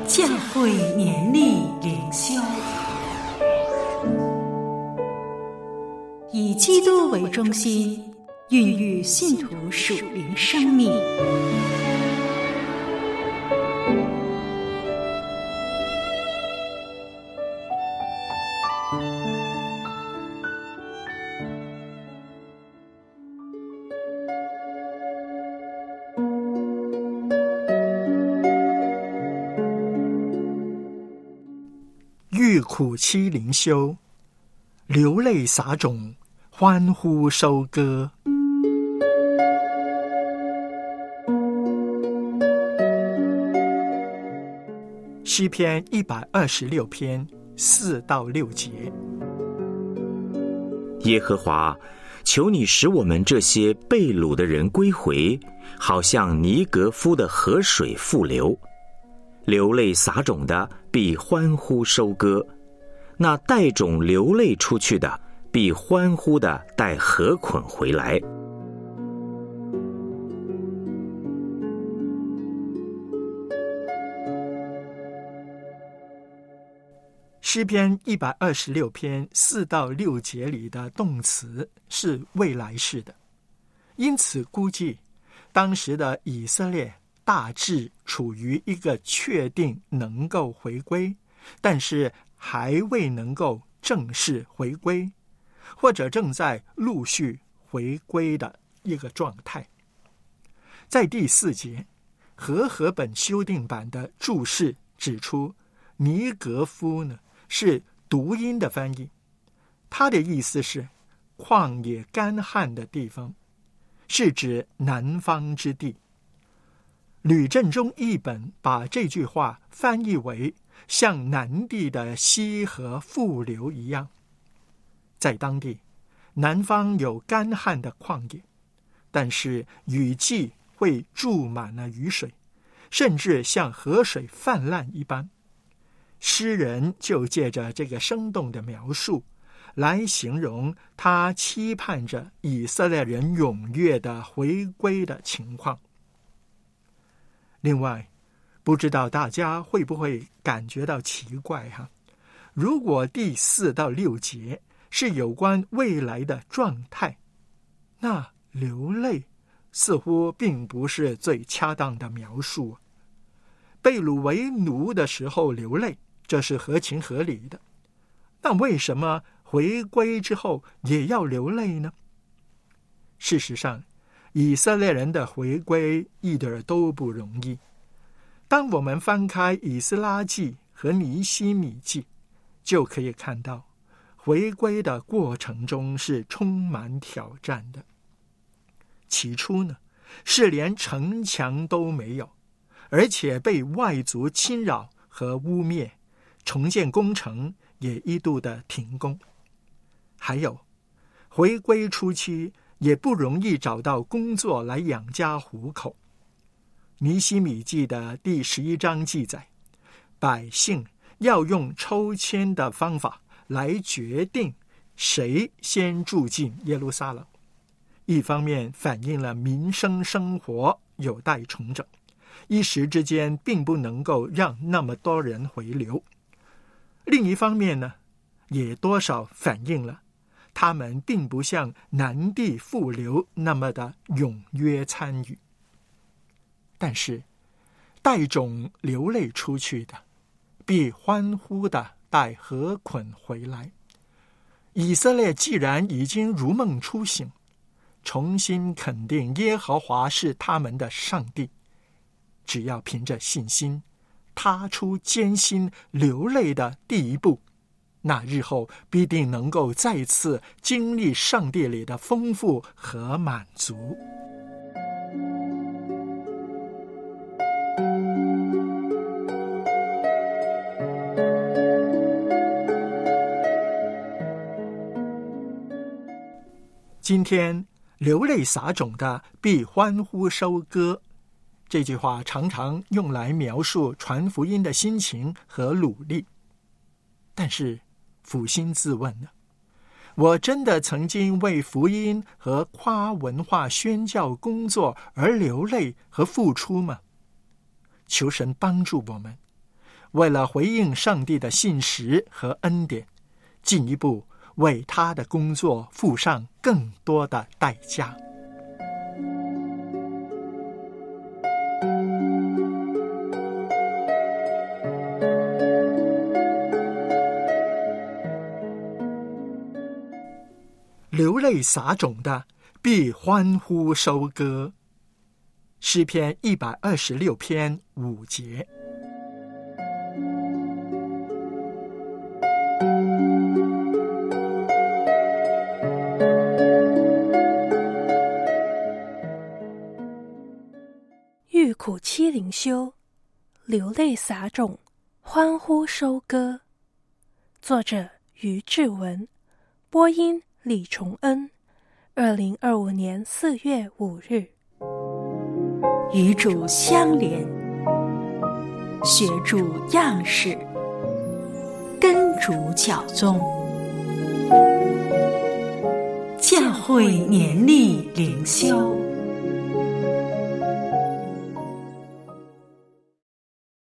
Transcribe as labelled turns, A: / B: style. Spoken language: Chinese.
A: 教会年历灵修，以基督为中心，孕育信徒属灵生命。
B: 遇苦期灵修，流泪撒种，欢呼收割。诗篇126篇4到6节。
C: 耶和华，求你使我们这些被掳的人归回，好像尼格夫的河水复流。流泪撒种的必欢呼收割，那带种流泪出去的必欢呼的带禾捆回来。
B: 诗篇126篇4到6节里的动词是未来式的，因此估计当时的以色列大致处于一个确定能够回归，但是还未能够正式回归，或者正在陆续回归的一个状态。在第4节，和本修订版的注释指出，尼格夫呢是读音的翻译，它的意思是旷野干旱的地方，是指南方之地。吕振中译本把这句话翻译为像南地的溪河复流一样。在当地，南方有干旱的旷野，但是雨季会注满了雨水，甚至像河水泛滥一般。诗人就借着这个生动的描述来形容他期盼着以色列人踊跃的回归的情况。另外，不知道大家会不会感觉到奇怪如果第4到6节是有关未来的状态，那流泪似乎并不是最恰当的描述。被掳为奴的时候流泪，这是合情合理的。那为什么回归之后也要流泪呢？事实上，以色列人的回归一点都不容易。当我们翻开以斯拉记和尼希米记，就可以看到回归的过程中是充满挑战的。起初呢，是连城墙都没有，而且被外族侵扰和污蔑，重建工程也一度的停工。还有，回归初期也不容易找到工作来养家糊口。尼希米记的第11章记载，百姓要用抽签的方法来决定谁先住进耶路撒冷。一方面反映了民生生活有待重整，一时之间并不能够让那么多人回流。另一方面呢，也多少反映了他们并不像南地复流那么的踊跃参与。但是带种流泪出去的，必欢呼的带禾捆回来。以色列既然已经如梦初醒，重新肯定耶和华是他们的上帝，只要凭着信心踏出艰辛流泪的第一步，那日后必定能够再次经历上帝里的丰富和满足。今天流泪撒种的必欢呼收割，这句话常常用来描述传福音的心情和努力。但是扪心自问呢，我真的曾经为福音和跨文化宣教工作而流泪和付出吗？求神帮助我们， 为了回应上帝的信实和恩典，进一步为他的工作付上更多的代价。流泪撒种的，必欢呼收割。诗篇126篇5节。
D: 欲苦期灵修，流泪撒种，欢呼收割。作者于志文，播音李崇恩。2025年4月5日。
A: 与主相连，学主样式，跟主脚踪。教会年历灵修。